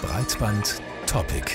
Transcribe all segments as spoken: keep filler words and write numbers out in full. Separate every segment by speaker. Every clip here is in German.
Speaker 1: Breitband Topic.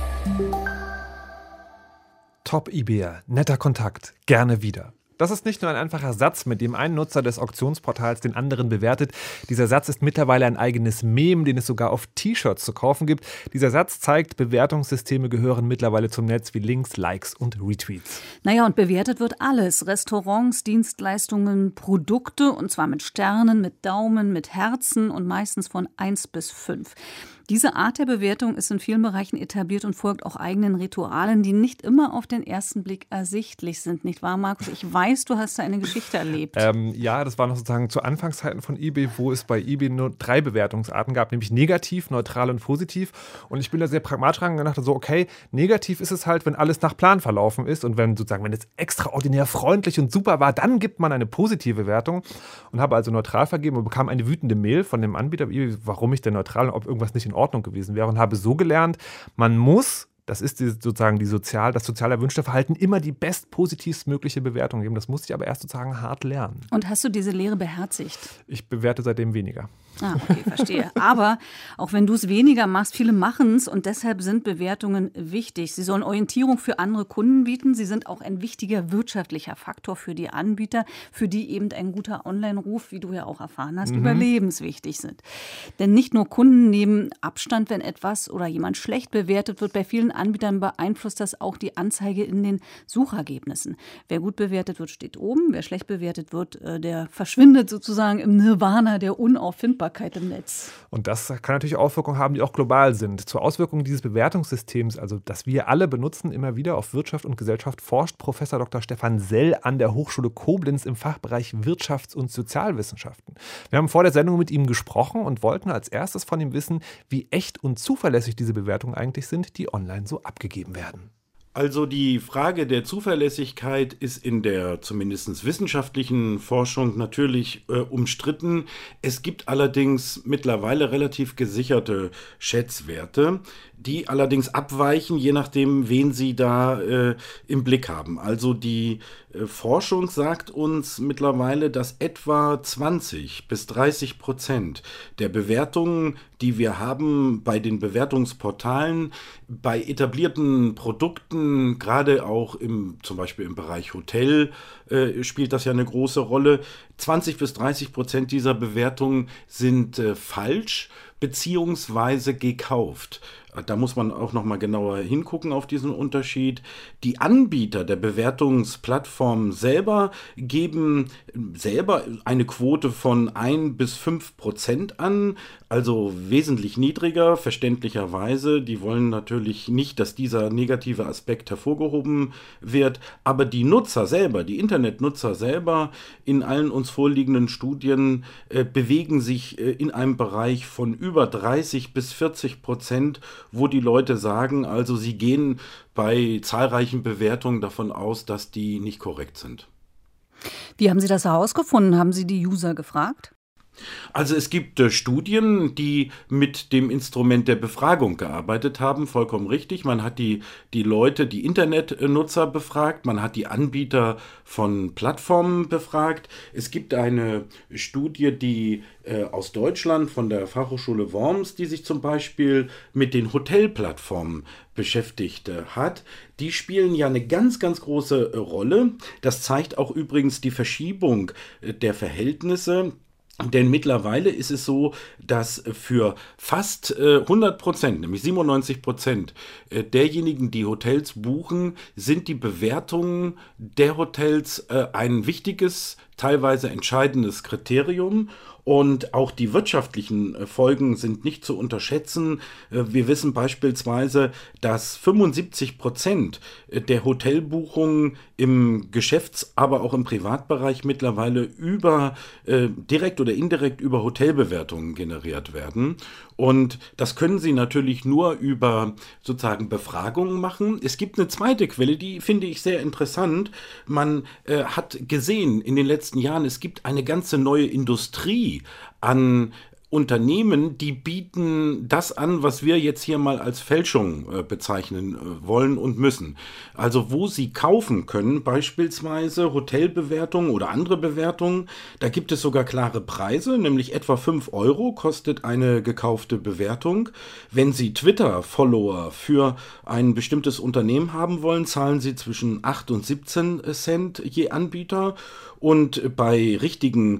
Speaker 2: Top-eBayer, netter Kontakt, gerne wieder. Das ist nicht nur ein einfacher Satz, mit dem ein Nutzer des Auktionsportals den anderen bewertet. Dieser Satz ist mittlerweile ein eigenes Meme, den es sogar auf T-Shirts zu kaufen gibt. Dieser Satz zeigt, Bewertungssysteme gehören mittlerweile zum Netz wie Links, Likes und Retweets.
Speaker 3: Naja, und bewertet wird alles. Restaurants, Dienstleistungen, Produkte, und zwar mit Sternen, mit Daumen, mit Herzen und meistens von eins bis fünf. Diese Art der Bewertung ist in vielen Bereichen etabliert und folgt auch eigenen Ritualen, die nicht immer auf den ersten Blick ersichtlich sind. Nicht wahr, Markus? Ich weiß, du hast da eine Geschichte erlebt.
Speaker 2: Ähm, ja, das war noch sozusagen zu Anfangszeiten von eBay, wo es bei eBay nur drei Bewertungsarten gab, nämlich negativ, neutral und positiv. Und ich bin da sehr pragmatisch rangegangen und dachte so, okay, negativ ist es halt, wenn alles nach Plan verlaufen ist und wenn sozusagen, wenn es extraordinär freundlich und super war, dann gibt man eine positive Wertung und habe also neutral vergeben und bekam eine wütende Mail von dem Anbieter, warum ich denn neutral und ob irgendwas nicht in Ordnung gewesen wäre, und habe so gelernt, man muss, das ist die, sozusagen die sozial, das sozial erwünschte Verhalten, immer die bestpositivstmögliche Bewertung geben. Das musste ich aber erst sozusagen hart lernen.
Speaker 3: Und hast du diese Lehre beherzigt?
Speaker 2: Ich bewerte seitdem weniger.
Speaker 3: Ah, okay, verstehe. Aber auch wenn du es weniger machst, viele machen es und deshalb sind Bewertungen wichtig. Sie sollen Orientierung für andere Kunden bieten. Sie sind auch ein wichtiger wirtschaftlicher Faktor für die Anbieter, für die eben ein guter Online-Ruf, wie du ja auch erfahren hast, mhm. überlebenswichtig sind. Denn nicht nur Kunden nehmen Abstand, wenn etwas oder jemand schlecht bewertet wird. Bei vielen Anbietern beeinflusst das auch die Anzeige in den Suchergebnissen. Wer gut bewertet wird, steht oben. Wer schlecht bewertet wird, der verschwindet sozusagen im Nirvana der Unauffindbarkeit im Netz.
Speaker 2: Und das kann natürlich Auswirkungen haben, die auch global sind. Zur Auswirkung dieses Bewertungssystems, also das wir alle benutzen, immer wieder auf Wirtschaft und Gesellschaft, forscht Professor Doktor Stefan Sell an der Hochschule Koblenz im Fachbereich Wirtschafts- und Sozialwissenschaften. Wir haben vor der Sendung mit ihm gesprochen und wollten als erstes von ihm wissen, wie echt und zuverlässig diese Bewertungen eigentlich sind, die online so abgegeben werden.
Speaker 4: Also die Frage der Zuverlässigkeit ist in der zumindest wissenschaftlichen Forschung natürlich äh, umstritten. Es gibt allerdings mittlerweile relativ gesicherte Schätzwerte, die allerdings abweichen, je nachdem, wen Sie da äh, im Blick haben. Also die äh, Forschung sagt uns mittlerweile, dass etwa zwanzig bis dreißig Prozent der Bewertungen, die wir haben bei den Bewertungsportalen, bei etablierten Produkten, gerade auch im, zum Beispiel im Bereich Hotel, äh, spielt das ja eine große Rolle. zwanzig bis dreißig Prozent dieser Bewertungen sind äh, falsch beziehungsweise gekauft. Da muss man auch noch mal genauer hingucken auf diesen Unterschied. Die Anbieter der Bewertungsplattformen selber geben selber eine Quote von ein bis fünf Prozent an, also wesentlich niedriger, verständlicherweise. Die wollen natürlich nicht, dass dieser negative Aspekt hervorgehoben wird, aber die Nutzer selber, die Internetnutzer selber in allen uns vorliegenden Studien äh, bewegen sich äh, in einem Bereich von über dreißig bis vierzig Prozent, wo die Leute sagen, also sie gehen bei zahlreichen Bewertungen davon aus, dass die nicht korrekt sind.
Speaker 3: Wie haben Sie das herausgefunden? Haben Sie die User gefragt?
Speaker 4: Also es gibt äh, Studien, die mit dem Instrument der Befragung gearbeitet haben, vollkommen richtig. Man hat die, die Leute, die Internetnutzer befragt, man hat die Anbieter von Plattformen befragt. Es gibt eine Studie, die äh, aus Deutschland von der Fachhochschule Worms, die sich zum Beispiel mit den Hotelplattformen beschäftigt äh, hat. Die spielen ja eine ganz, ganz große äh, Rolle. Das zeigt auch übrigens die Verschiebung äh, der Verhältnisse. Denn mittlerweile ist es so, dass für fast äh, hundert Prozent, nämlich siebenundneunzig Prozent äh, derjenigen, die Hotels buchen, sind die Bewertungen der Hotels äh, ein wichtiges, teilweise entscheidendes Kriterium. Und auch die wirtschaftlichen Folgen sind nicht zu unterschätzen. Wir wissen beispielsweise, dass fünfundsiebzig Prozent der Hotelbuchungen im Geschäfts-, aber auch im Privatbereich mittlerweile über, äh, direkt oder indirekt über Hotelbewertungen generiert werden. Und das können Sie natürlich nur über sozusagen Befragungen machen. Es gibt eine zweite Quelle, die finde ich sehr interessant. Man äh, hat gesehen in den letzten Jahren, es gibt eine ganze neue Industrie an Unternehmen, die bieten das an, was wir jetzt hier mal als Fälschung äh, bezeichnen äh, wollen und müssen. Also wo sie kaufen können, beispielsweise Hotelbewertungen oder andere Bewertungen, da gibt es sogar klare Preise, nämlich etwa fünf Euro kostet eine gekaufte Bewertung. Wenn Sie Twitter-Follower für ein bestimmtes Unternehmen haben wollen, zahlen Sie zwischen acht und siebzehn Cent je Anbieter. Und bei richtigen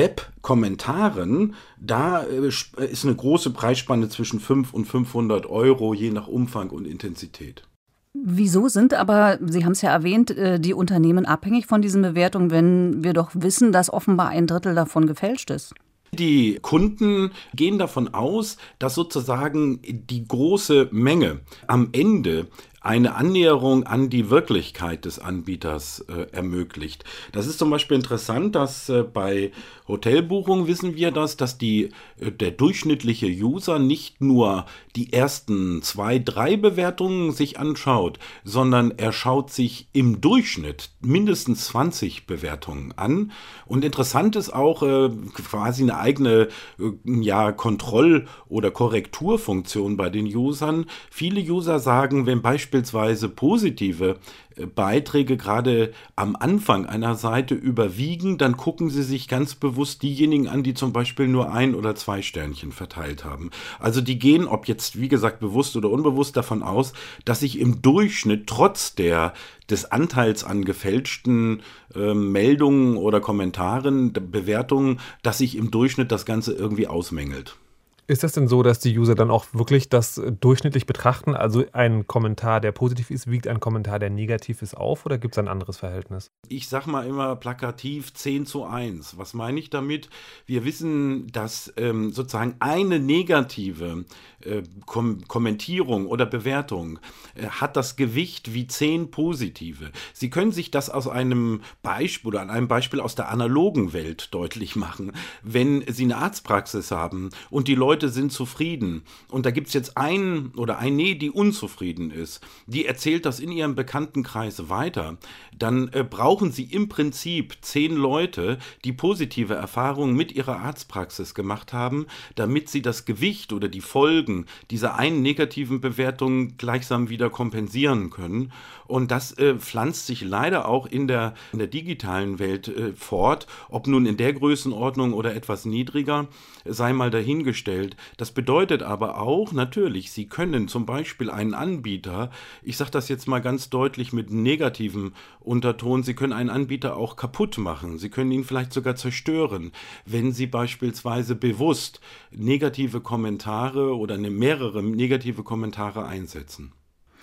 Speaker 4: Web-Kommentaren, da ist eine große Preisspanne zwischen fünf und fünfhundert Euro, je nach Umfang und Intensität.
Speaker 3: Wieso sind aber, Sie haben es ja erwähnt, die Unternehmen abhängig von diesen Bewertungen, wenn wir doch wissen, dass offenbar ein Drittel davon gefälscht ist?
Speaker 4: Die Kunden gehen davon aus, dass sozusagen die große Menge am Ende eine Annäherung an die Wirklichkeit des Anbieters äh, ermöglicht. Das ist zum Beispiel interessant, dass äh, bei Hotelbuchungen wissen wir das, dass die, äh, der durchschnittliche User nicht nur die ersten zwei, drei Bewertungen sich anschaut, sondern er schaut sich im Durchschnitt mindestens zwanzig Bewertungen an. Und interessant ist auch äh, quasi eine eigene äh, ja, Kontroll- oder Korrekturfunktion bei den Usern. Viele User sagen, wenn beispielsweise beispielsweise positive Beiträge gerade am Anfang einer Seite überwiegen, dann gucken Sie sich ganz bewusst diejenigen an, die zum Beispiel nur ein oder zwei Sternchen verteilt haben. Also die gehen, ob jetzt wie gesagt bewusst oder unbewusst, davon aus, dass sich im Durchschnitt trotz der des Anteils an gefälschten äh, Meldungen oder Kommentaren, Bewertungen, dass sich im Durchschnitt das Ganze irgendwie ausmängelt.
Speaker 2: Ist das denn so, dass die User dann auch wirklich das durchschnittlich betrachten? Also ein Kommentar, der positiv ist, wiegt ein Kommentar, der negativ ist, auf? Oder gibt es ein anderes Verhältnis?
Speaker 4: Ich sag mal immer plakativ zehn zu eins. Was meine ich damit? Wir wissen, dass ähm, sozusagen eine negative äh, Kom- Kommentierung oder Bewertung äh, hat das Gewicht wie zehn positive. Sie können sich das aus einem Beispiel oder an einem Beispiel aus der analogen Welt deutlich machen. Wenn Sie eine Arztpraxis haben und die Leute sind zufrieden und da gibt es jetzt einen oder eine, die unzufrieden ist, die erzählt das in ihrem Bekanntenkreis weiter, dann äh, brauchen sie im Prinzip zehn Leute, die positive Erfahrungen mit ihrer Arztpraxis gemacht haben, damit sie das Gewicht oder die Folgen dieser einen negativen Bewertung gleichsam wieder kompensieren können. Und das äh, pflanzt sich leider auch in der, in der digitalen Welt äh, fort, ob nun in der Größenordnung oder etwas niedriger, sei mal dahingestellt. Das bedeutet aber auch, natürlich, Sie können zum Beispiel einen Anbieter, ich sage das jetzt mal ganz deutlich mit negativem Unterton, Sie können einen Anbieter auch kaputt machen. Sie können ihn vielleicht sogar zerstören, wenn Sie beispielsweise bewusst negative Kommentare oder eine mehrere negative Kommentare einsetzen.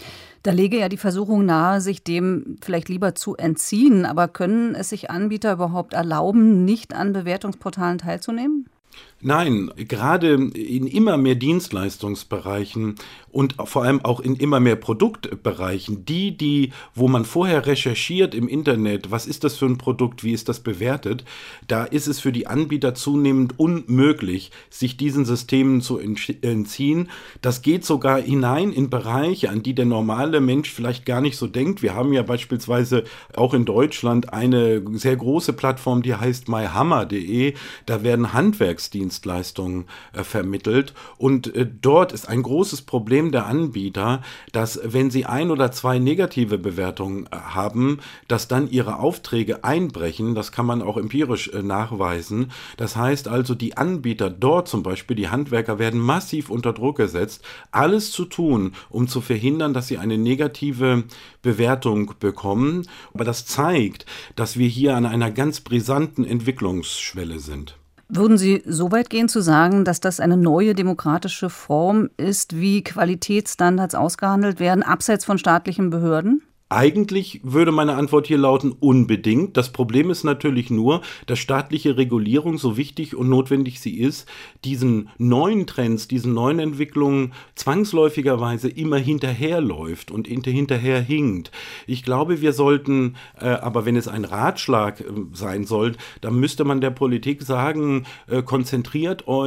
Speaker 3: Da lege ja die Versuchung nahe, sich dem vielleicht lieber zu entziehen. Aber können es sich Anbieter überhaupt erlauben, nicht an Bewertungsportalen teilzunehmen?
Speaker 4: Nein, gerade in immer mehr Dienstleistungsbereichen und vor allem auch in immer mehr Produktbereichen, die, die, wo man vorher recherchiert im Internet, was ist das für ein Produkt, wie ist das bewertet, da ist es für die Anbieter zunehmend unmöglich, sich diesen Systemen zu entziehen. Das geht sogar hinein in Bereiche, an die der normale Mensch vielleicht gar nicht so denkt. Wir haben ja beispielsweise auch in Deutschland eine sehr große Plattform, die heißt my hammer punkt de. Da werden Handwerksdienstleistungen Dienstleistungen äh, vermittelt und äh, dort ist ein großes Problem der Anbieter, dass wenn sie ein oder zwei negative Bewertungen äh, haben, dass dann ihre Aufträge einbrechen. Das kann man auch empirisch äh, nachweisen. Das heißt also, die Anbieter dort zum Beispiel, die Handwerker werden massiv unter Druck gesetzt, alles zu tun, um zu verhindern, dass sie eine negative Bewertung bekommen. Aber das zeigt, dass wir hier an einer ganz brisanten Entwicklungsschwelle sind.
Speaker 3: Würden Sie so weit gehen zu sagen, dass das eine neue demokratische Form ist, wie Qualitätsstandards ausgehandelt werden, abseits von staatlichen Behörden?
Speaker 4: Eigentlich würde meine Antwort hier lauten, unbedingt. Das Problem ist natürlich nur, dass staatliche Regulierung, so wichtig und notwendig sie ist, diesen neuen Trends, diesen neuen Entwicklungen zwangsläufigerweise immer hinterherläuft und hinterher hinkt. Ich glaube, wir sollten, äh, aber wenn es ein Ratschlag äh, sein soll, dann müsste man der Politik sagen, äh, konzentriert euch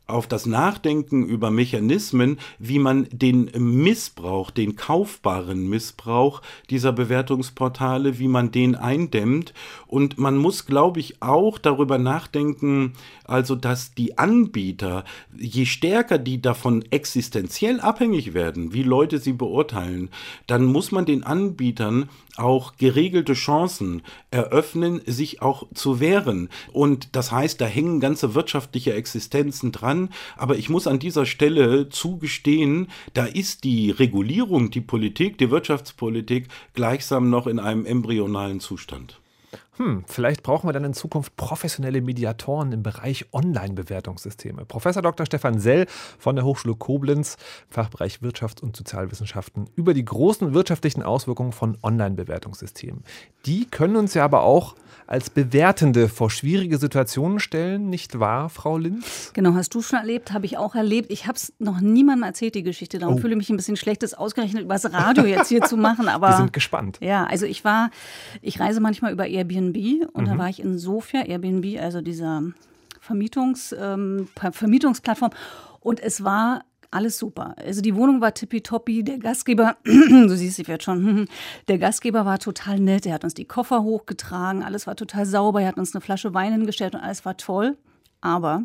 Speaker 4: auf das Nachdenken über Mechanismen, wie man den Missbrauch, den kaufbaren Missbrauch dieser Bewertungsportale, wie man den eindämmt. Und man muss, glaube ich, auch darüber nachdenken, also dass die Anbieter, je stärker die davon existenziell abhängig werden, wie Leute sie beurteilen, dann muss man den Anbietern auch geregelte Chancen eröffnen, sich auch zu wehren. Und das heißt, da hängen ganze wirtschaftliche Existenzen dran. Aber ich muss an dieser Stelle zugestehen, da ist die Regulierung, die Politik, die Wirtschaftspolitik gleichsam noch in einem embryonalen Zustand.
Speaker 2: Hm, vielleicht brauchen wir dann in Zukunft professionelle Mediatoren im Bereich Online-Bewertungssysteme. Professor Doktor Stefan Sell von der Hochschule Koblenz, Fachbereich Wirtschafts- und Sozialwissenschaften, über die großen wirtschaftlichen Auswirkungen von Online-Bewertungssystemen. Die können uns ja aber auch als Bewertende vor schwierige Situationen stellen, nicht wahr, Frau Linz?
Speaker 3: Genau, hast du schon erlebt, habe ich auch erlebt. Ich habe es noch niemandem erzählt, die Geschichte. Darum
Speaker 2: Oh.
Speaker 3: fühle ich mich ein bisschen schlecht, das ausgerechnet übers Radio jetzt hier zu machen. Aber
Speaker 2: Wir sind gespannt.
Speaker 3: ja, also ich war, ich reise manchmal über Airbnb und mhm. da war ich in Sofia, Airbnb, also dieser Vermietungs, ähm, Vermietungsplattform. Und es war alles super. Also die Wohnung war tippitoppi, der Gastgeber, du siehst, ich werde schon, der Gastgeber war total nett, er hat uns die Koffer hochgetragen, alles war total sauber, er hat uns eine Flasche Wein hingestellt und alles war toll. Aber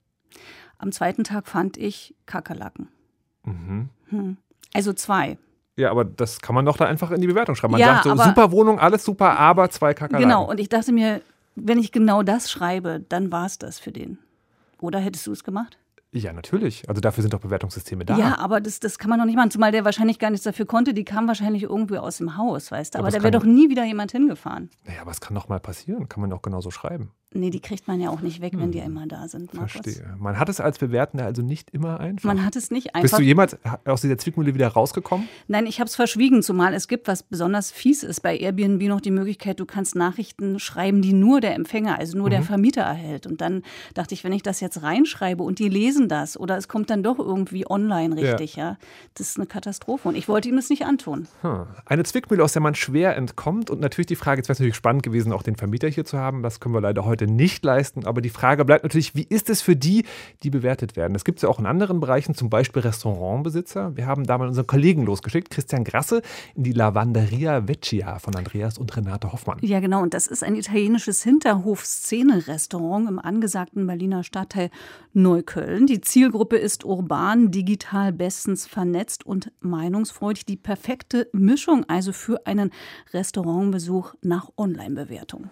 Speaker 3: am zweiten Tag fand ich Kakerlaken.
Speaker 2: Mhm.
Speaker 3: Hm. Also zwei.
Speaker 2: Ja, aber das kann man doch da einfach in die Bewertung schreiben. Man
Speaker 3: Ja,
Speaker 2: sagt so,
Speaker 3: aber-
Speaker 2: super Wohnung, alles super, aber zwei Kakerlaken.
Speaker 3: Genau, und ich dachte mir, wenn ich genau das schreibe, dann war es das für den. Oder hättest du es gemacht?
Speaker 2: Ja, natürlich. Also dafür sind doch Bewertungssysteme da.
Speaker 3: Ja, aber das, das kann man doch nicht machen, zumal der wahrscheinlich gar nichts dafür konnte. Die kam wahrscheinlich irgendwie aus dem Haus, weißt du.
Speaker 2: Aber
Speaker 3: Aber
Speaker 2: es
Speaker 3: da wäre
Speaker 2: kann-
Speaker 3: doch nie wieder jemand hingefahren.
Speaker 2: Naja, aber es kann doch mal passieren. Kann man doch genauso schreiben.
Speaker 3: Nee, die kriegt man ja auch nicht weg, wenn die immer da sind, Markus.
Speaker 2: Verstehe. Man hat es als Bewertender also nicht immer einfach.
Speaker 3: Man hat es nicht einfach.
Speaker 2: Bist du jemals aus dieser Zwickmühle wieder rausgekommen?
Speaker 3: Nein, ich habe es verschwiegen, zumal es gibt, was besonders fies ist, bei Airbnb noch die Möglichkeit, du kannst Nachrichten schreiben, die nur der Empfänger, also nur
Speaker 2: Mhm.
Speaker 3: der Vermieter erhält. Und dann dachte ich, wenn ich das jetzt reinschreibe und die lesen das oder es kommt dann doch irgendwie online richtig, ja, das ist eine Katastrophe. Und ich wollte ihm das nicht antun.
Speaker 2: Hm. Eine Zwickmühle, aus der man schwer entkommt. Und natürlich die Frage, jetzt wäre es natürlich spannend gewesen, auch den Vermieter hier zu haben. Das können wir leider heute nicht leisten. Aber die Frage bleibt natürlich, wie ist es für die, die bewertet werden? Das gibt es ja auch in anderen Bereichen, zum Beispiel Restaurantbesitzer. Wir haben da mal unseren Kollegen losgeschickt, Christian Grasse, in die Lavanderia Vecchia von Andreas und Renate Hoffmann.
Speaker 3: Ja, genau. Und das ist ein italienisches Hinterhof-Szene-Restaurant im angesagten Berliner Stadtteil Neukölln. Die Zielgruppe ist urban, digital bestens vernetzt und meinungsfreudig. Die perfekte Mischung also für einen Restaurantbesuch nach Online-Bewertung.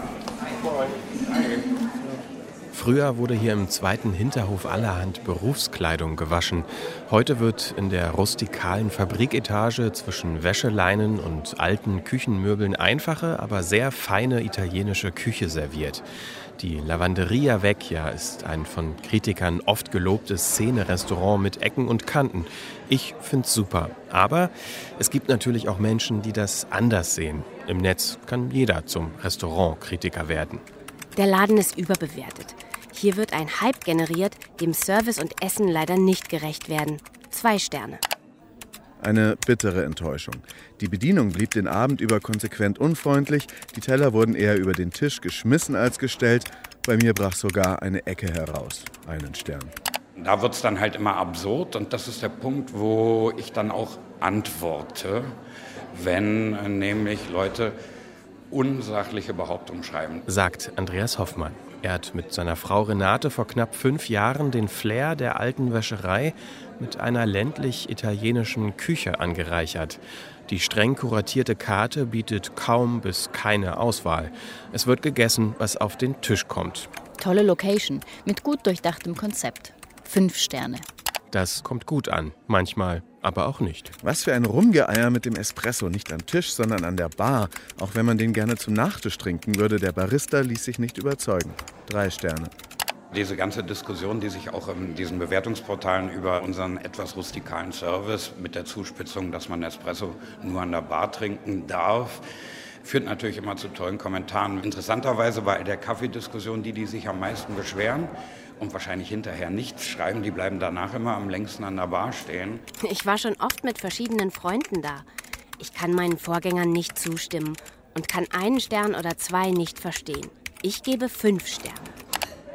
Speaker 5: Früher wurde hier im zweiten Hinterhof allerhand Berufskleidung gewaschen. Heute wird in der rustikalen Fabriketage zwischen Wäscheleinen und alten Küchenmöbeln einfache, aber sehr feine italienische Küche serviert. Die Lavanderia Vecchia ist ein von Kritikern oft gelobtes Szene-Restaurant mit Ecken und Kanten. Ich find's super. Aber es gibt natürlich auch Menschen, die das anders sehen. Im Netz kann jeder zum Restaurantkritiker werden.
Speaker 6: Der Laden ist überbewertet. Hier wird ein Hype generiert, dem Service und Essen leider nicht gerecht werden. Zwei Sterne.
Speaker 7: Eine bittere Enttäuschung. Die Bedienung blieb den Abend über konsequent unfreundlich, die Teller wurden eher über den Tisch geschmissen als gestellt. Bei mir brach sogar eine Ecke heraus. Einen Stern.
Speaker 8: Da wird es dann halt immer absurd und das ist der Punkt, wo ich dann auch antworte, wenn äh, nämlich Leute unsachliche Behauptungen schreiben.
Speaker 5: Sagt Andreas Hoffmann. Er hat mit seiner Frau Renate vor knapp fünf Jahren den Flair der alten Wäscherei mit einer ländlich-italienischen Küche angereichert. Die streng kuratierte Karte bietet kaum bis keine Auswahl. Es wird gegessen, was auf den Tisch kommt.
Speaker 9: Tolle Location mit gut durchdachtem Konzept. Fünf Sterne.
Speaker 5: Das kommt gut an, manchmal aber auch nicht.
Speaker 7: Was für ein Rumgeeier mit dem Espresso, nicht am Tisch, sondern an der Bar. Auch wenn man den gerne zum Nachtisch trinken würde, der Barista ließ sich nicht überzeugen. Drei Sterne.
Speaker 8: Diese ganze Diskussion, die sich auch in diesen Bewertungsportalen über unseren etwas rustikalen Service mit der Zuspitzung, dass man Espresso nur an der Bar trinken darf, führt natürlich immer zu tollen Kommentaren. Interessanterweise bei der Kaffeediskussion, die, die sich am meisten beschweren und wahrscheinlich hinterher nichts schreiben, die bleiben danach immer am längsten an der Bar stehen.
Speaker 6: Ich war schon oft mit verschiedenen Freunden da. Ich kann meinen Vorgängern nicht zustimmen und kann einen Stern oder zwei nicht verstehen. Ich gebe fünf Sterne.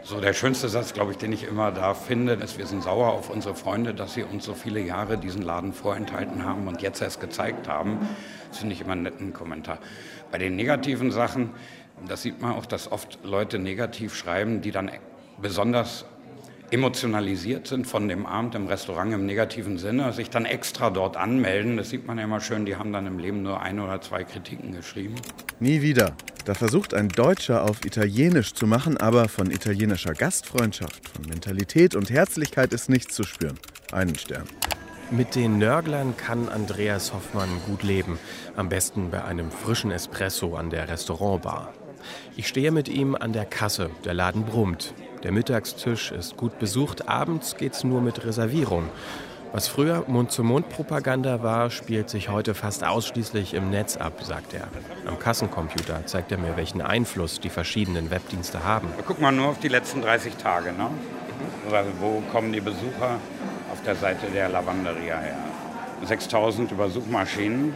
Speaker 8: So, der schönste Satz, glaube ich, den ich immer da finde, ist, wir sind sauer auf unsere Freunde, dass sie uns so viele Jahre diesen Laden vorenthalten haben und jetzt erst gezeigt haben. Das finde ich immer einen netten Kommentar. Bei den negativen Sachen, das sieht man auch, dass oft Leute negativ schreiben, die dann besonders emotionalisiert sind von dem Abend im Restaurant im negativen Sinne, sich dann extra dort anmelden. Das sieht man ja immer schön, die haben dann im Leben nur ein oder zwei Kritiken geschrieben.
Speaker 7: Nie wieder. Da versucht ein Deutscher auf Italienisch zu machen, aber von italienischer Gastfreundschaft, von Mentalität und Herzlichkeit ist nichts zu spüren. Einen Stern.
Speaker 5: Mit den Nörglern kann Andreas Hoffmann gut leben. Am besten bei einem frischen Espresso an der Restaurantbar. Ich stehe mit ihm an der Kasse. Der Laden brummt. Der Mittagstisch ist gut besucht. Abends geht's nur mit Reservierung. Was früher Mund-zu-Mund-Propaganda war, spielt sich heute fast ausschließlich im Netz ab, sagt er. Am Kassencomputer zeigt er mir, welchen Einfluss die verschiedenen Webdienste haben.
Speaker 8: Guck mal nur auf die letzten dreißig Tage, ne? Also wo kommen die Besucher auf der Seite der Lavanderia her? sechstausend über Suchmaschinen.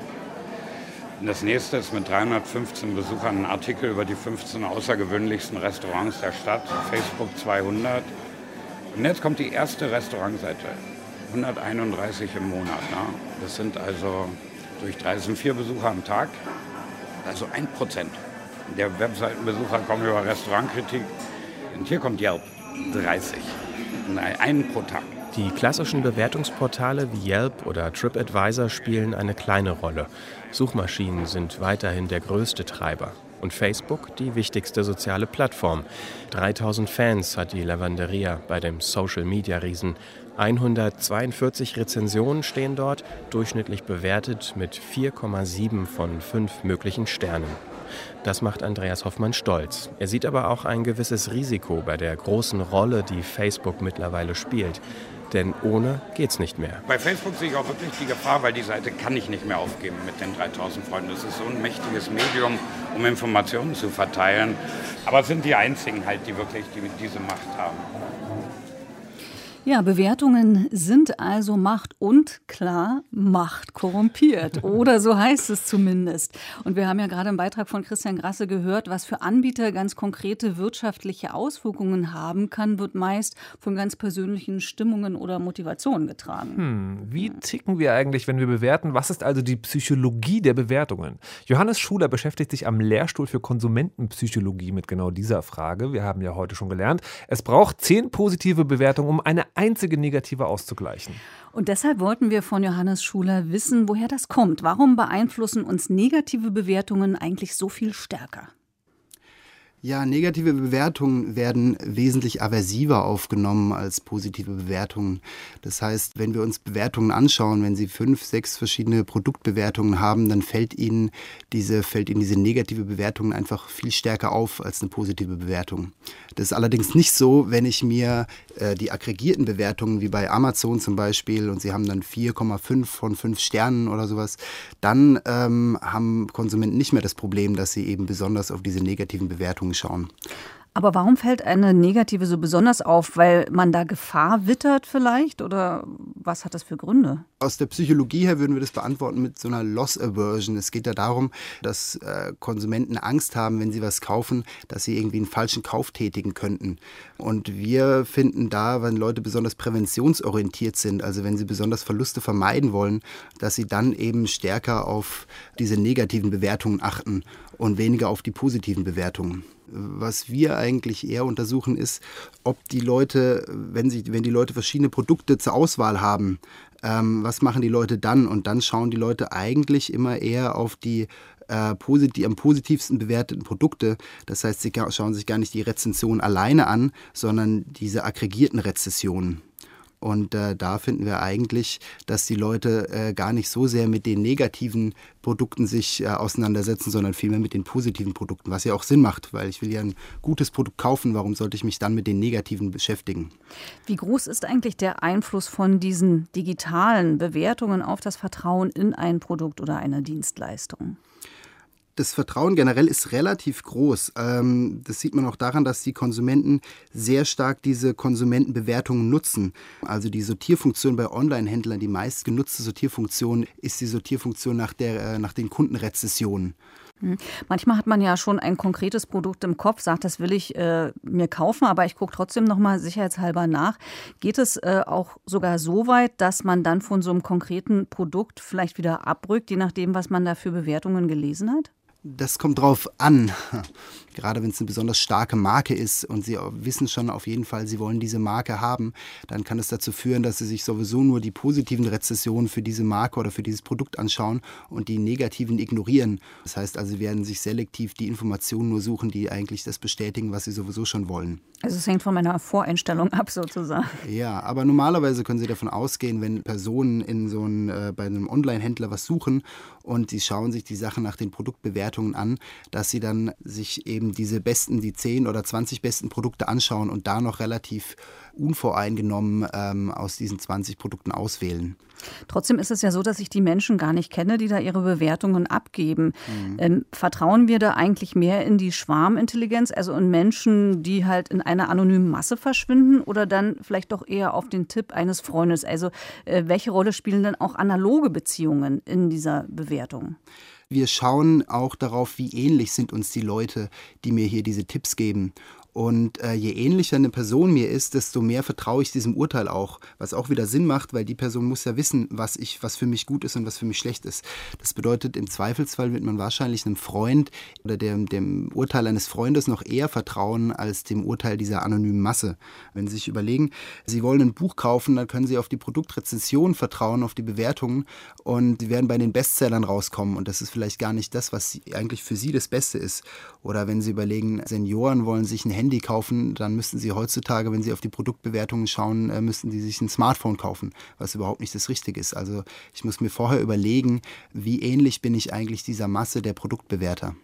Speaker 8: Das nächste ist mit dreihundertfünfzehn Besuchern ein Artikel über die fünfzehn außergewöhnlichsten Restaurants der Stadt, Facebook zweihundert. Und jetzt kommt die erste Restaurantseite, hunderteinunddreißig im Monat. Ne? Das sind also durch drei, das sind vier Besucher am Tag, also ein Prozent der Webseitenbesucher kommen über Restaurantkritik. Und hier kommt Yelp, dreißig, einen pro Tag.
Speaker 5: Die klassischen Bewertungsportale wie Yelp oder TripAdvisor spielen eine kleine Rolle. Suchmaschinen sind weiterhin der größte Treiber. Und Facebook die wichtigste soziale Plattform. dreitausend Fans hat die Lavanderia bei dem Social-Media-Riesen. hundertzweiundvierzig Rezensionen stehen dort, durchschnittlich bewertet mit vier Komma sieben von fünf möglichen Sternen. Das macht Andreas Hoffmann stolz. Er sieht aber auch ein gewisses Risiko bei der großen Rolle, die Facebook mittlerweile spielt. Denn ohne geht's nicht mehr.
Speaker 8: Bei Facebook sehe ich auch wirklich die Gefahr, weil die Seite kann ich nicht mehr aufgeben mit den dreitausend Freunden. Das ist so ein mächtiges Medium, um Informationen zu verteilen. Aber es sind die einzigen halt, die wirklich die, diese Macht haben.
Speaker 3: Ja, Bewertungen sind also Macht und klar, Macht korrumpiert. Oder so heißt es zumindest. Und wir haben ja gerade im Beitrag von Christian Grasse gehört, was für Anbieter ganz konkrete wirtschaftliche Auswirkungen haben kann, wird meist von ganz persönlichen Stimmungen oder Motivationen getragen.
Speaker 2: Hm, wie ticken wir eigentlich, wenn wir bewerten? Was ist also die Psychologie der Bewertungen? Johannes Schuler beschäftigt sich am Lehrstuhl für Konsumentenpsychologie mit genau dieser Frage. Wir haben ja heute schon gelernt, es braucht zehn positive Bewertungen, um eine einzige negative auszugleichen.
Speaker 3: Und deshalb wollten wir von Johannes Schuler wissen, woher das kommt. Warum beeinflussen uns negative Bewertungen eigentlich so viel stärker?
Speaker 10: Ja, negative Bewertungen werden wesentlich aversiver aufgenommen als positive Bewertungen. Das heißt, wenn wir uns Bewertungen anschauen, wenn Sie fünf, sechs verschiedene Produktbewertungen haben, dann fällt Ihnen diese, fällt Ihnen diese negative Bewertung einfach viel stärker auf als eine positive Bewertung. Das ist allerdings nicht so, wenn ich mir äh, die aggregierten Bewertungen, wie bei Amazon zum Beispiel, und Sie haben dann vier Komma fünf von fünf Sternen oder sowas, dann ähm, haben Konsumenten nicht mehr das Problem, dass sie eben besonders auf diese negativen Bewertungen schauen.
Speaker 3: Aber warum fällt eine negative so besonders auf? Weil man da Gefahr wittert vielleicht? Oder was hat das für Gründe?
Speaker 10: Aus der Psychologie her würden wir das beantworten mit so einer Loss Aversion. Es geht ja darum, dass äh, Konsumenten Angst haben, wenn sie was kaufen, dass sie irgendwie einen falschen Kauf tätigen könnten. Und wir finden da, wenn Leute besonders präventionsorientiert sind, also wenn sie besonders Verluste vermeiden wollen, dass sie dann eben stärker auf diese negativen Bewertungen achten und weniger auf die positiven Bewertungen. Was wir eigentlich eher untersuchen ist, ob die Leute, wenn sie, wenn die Leute verschiedene Produkte zur Auswahl haben, ähm, was machen die Leute dann? Und dann schauen die Leute eigentlich immer eher auf die äh, posit- am positivsten bewerteten Produkte. Das heißt, sie schauen sich gar nicht die Rezension alleine an, sondern diese aggregierten Rezessionen. Und äh, da finden wir eigentlich, dass die Leute äh, gar nicht so sehr mit den negativen Produkten sich äh, auseinandersetzen, sondern vielmehr mit den positiven Produkten, was ja auch Sinn macht, weil ich will ja ein gutes Produkt kaufen, warum sollte ich mich dann mit den negativen beschäftigen?
Speaker 3: Wie groß ist eigentlich der Einfluss von diesen digitalen Bewertungen auf das Vertrauen in ein Produkt oder eine Dienstleistung?
Speaker 10: Das Vertrauen generell ist relativ groß. Das sieht man auch daran, dass die Konsumenten sehr stark diese Konsumentenbewertungen nutzen. Also die Sortierfunktion bei Online-Händlern, die meistgenutzte Sortierfunktion ist die Sortierfunktion nach, der, nach den Kundenrezessionen.
Speaker 3: Manchmal hat man ja schon ein konkretes Produkt im Kopf, sagt, das will ich äh, mir kaufen, aber ich gucke trotzdem nochmal sicherheitshalber nach. Geht es äh, auch sogar so weit, dass man dann von so einem konkreten Produkt vielleicht wieder abrückt, je nachdem, was man da für Bewertungen gelesen hat?
Speaker 10: Das kommt drauf an, gerade wenn es eine besonders starke Marke ist und Sie wissen schon auf jeden Fall, Sie wollen diese Marke haben, dann kann es dazu führen, dass Sie sich sowieso nur die positiven Rezensionen für diese Marke oder für dieses Produkt anschauen und die negativen ignorieren. Das heißt also, Sie werden sich selektiv die Informationen nur suchen, die eigentlich das bestätigen, was Sie sowieso schon wollen.
Speaker 3: Also es hängt von meiner Voreinstellung ab sozusagen.
Speaker 10: Ja, aber normalerweise können Sie davon ausgehen, wenn Personen in so ein, äh, bei einem Online-Händler was suchen und sie schauen sich die Sachen nach den Produktbewertungen an, dass sie dann sich eben diese besten, die zehn oder zwanzig besten Produkte anschauen und da noch relativ unvoreingenommen ähm, aus diesen zwanzig Produkten auswählen.
Speaker 3: Trotzdem ist es ja so, dass ich die Menschen gar nicht kenne, die da ihre Bewertungen abgeben. Mhm. Ähm, vertrauen wir da eigentlich mehr in die Schwarmintelligenz, also in Menschen, die halt in einer anonymen Masse verschwinden, oder dann vielleicht doch eher auf den Tipp eines Freundes? Also äh, welche Rolle spielen denn auch analoge Beziehungen in dieser Bewertung?
Speaker 10: Wir schauen auch darauf, wie ähnlich sind uns die Leute, die mir hier diese Tipps geben. Und äh, je ähnlicher eine Person mir ist, desto mehr vertraue ich diesem Urteil auch, was auch wieder Sinn macht, weil die Person muss ja wissen, was ich, was für mich gut ist und was für mich schlecht ist. Das bedeutet, im Zweifelsfall wird man wahrscheinlich einem Freund oder dem, dem Urteil eines Freundes noch eher vertrauen als dem Urteil dieser anonymen Masse. Wenn Sie sich überlegen, Sie wollen ein Buch kaufen, dann können Sie auf die Produktrezension vertrauen, auf die Bewertungen, und Sie werden bei den Bestsellern rauskommen, und das ist vielleicht gar nicht das, was eigentlich für Sie das Beste ist. Oder wenn Sie überlegen, Senioren wollen sich ein Handy Handy kaufen, dann müssten Sie heutzutage, wenn Sie auf die Produktbewertungen schauen, müssten Sie sich ein Smartphone kaufen, was überhaupt nicht das Richtige ist. Also ich muss mir vorher überlegen, wie ähnlich bin ich eigentlich dieser Masse der Produktbewerter.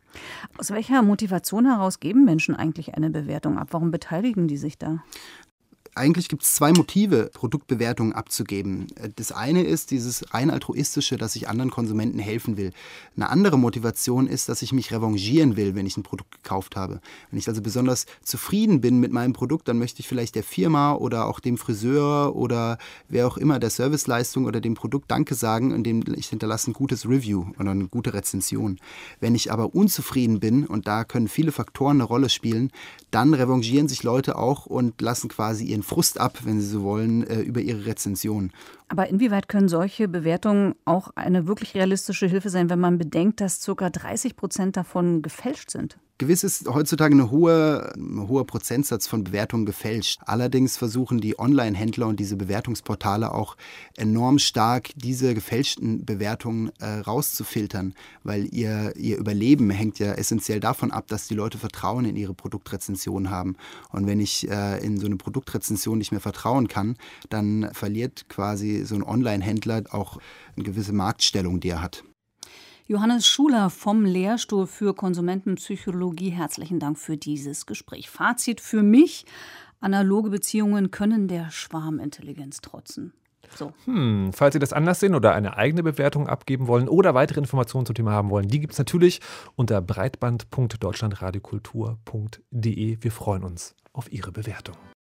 Speaker 3: Aus welcher Motivation heraus geben Menschen eigentlich eine Bewertung ab? Warum beteiligen die sich da?
Speaker 10: Eigentlich gibt es zwei Motive, Produktbewertungen abzugeben. Das eine ist dieses rein altruistische, dass ich anderen Konsumenten helfen will. Eine andere Motivation ist, dass ich mich revanchieren will, wenn ich ein Produkt gekauft habe. Wenn ich also besonders zufrieden bin mit meinem Produkt, dann möchte ich vielleicht der Firma oder auch dem Friseur oder wer auch immer der Serviceleistung oder dem Produkt Danke sagen, indem ich hinterlasse ein gutes Review oder eine gute Rezension. Wenn ich aber unzufrieden bin, und da können viele Faktoren eine Rolle spielen, dann revanchieren sich Leute auch und lassen quasi ihren Frust ab, wenn sie so wollen, über ihre Rezension.
Speaker 3: Aber inwieweit können solche Bewertungen auch eine wirklich realistische Hilfe sein, wenn man bedenkt, dass ca. dreißig Prozent davon gefälscht sind?
Speaker 10: Gewiss ist heutzutage eine hohe, ein hoher Prozentsatz von Bewertungen gefälscht. Allerdings versuchen die Online-Händler und diese Bewertungsportale auch enorm stark, diese gefälschten Bewertungen äh, rauszufiltern, weil ihr, ihr Überleben hängt ja essentiell davon ab, dass die Leute Vertrauen in ihre Produktrezension haben. Und wenn ich äh, in so eine Produktrezension nicht mehr vertrauen kann, dann verliert quasi so ein Online-Händler auch eine gewisse Marktstellung, die er hat.
Speaker 3: Johannes Schuler vom Lehrstuhl für Konsumentenpsychologie, herzlichen Dank für dieses Gespräch. Fazit für mich: Analoge Beziehungen können der Schwarmintelligenz trotzen. So.
Speaker 2: Hm, falls Sie das anders sehen oder eine eigene Bewertung abgeben wollen oder weitere Informationen zum Thema haben wollen, die gibt es natürlich unter breitband punkt deutschlandradiokultur punkt de. Wir freuen uns auf Ihre Bewertung.